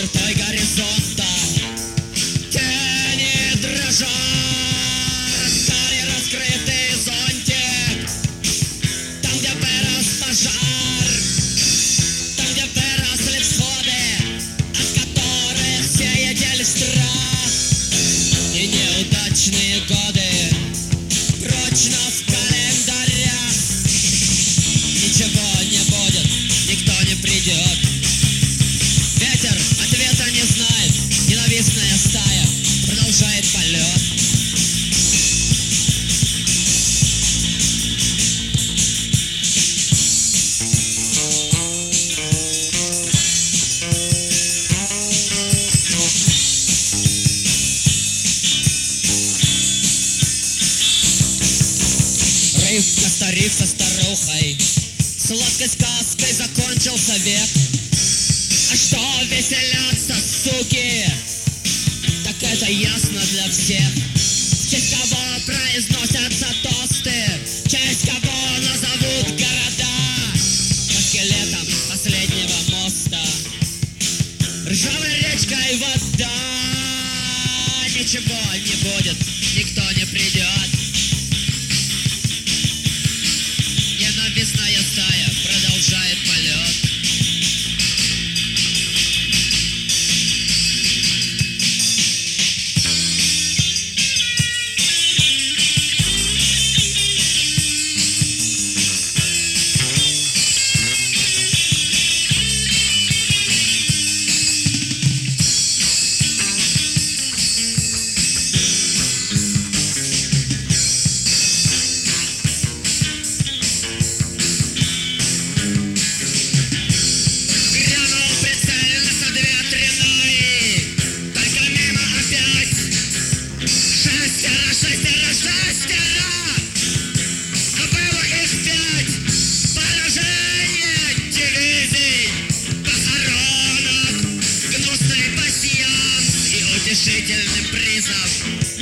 чертой горизонта тени дрожат, дали раскрытый зонтик. Там, где вырос пожар, там, где выросли всходы, от которых сеятель страх. И неудачные годы прочно в календарях. Ничего не будет, никто не придет. Ветер ответа не знает, ненавистная стая продолжает полет. Старик со старухой, сладкой сказкой закончился век. А что веселятся, суки, так это ясно для всех. В честь кого произносятся тосты, в честь кого назовут города. По скелетам последнего моста ржавой речкой вода. Ничего не будет, никто не придет. Ненавистная стая продолжает полет. Утешительный призов.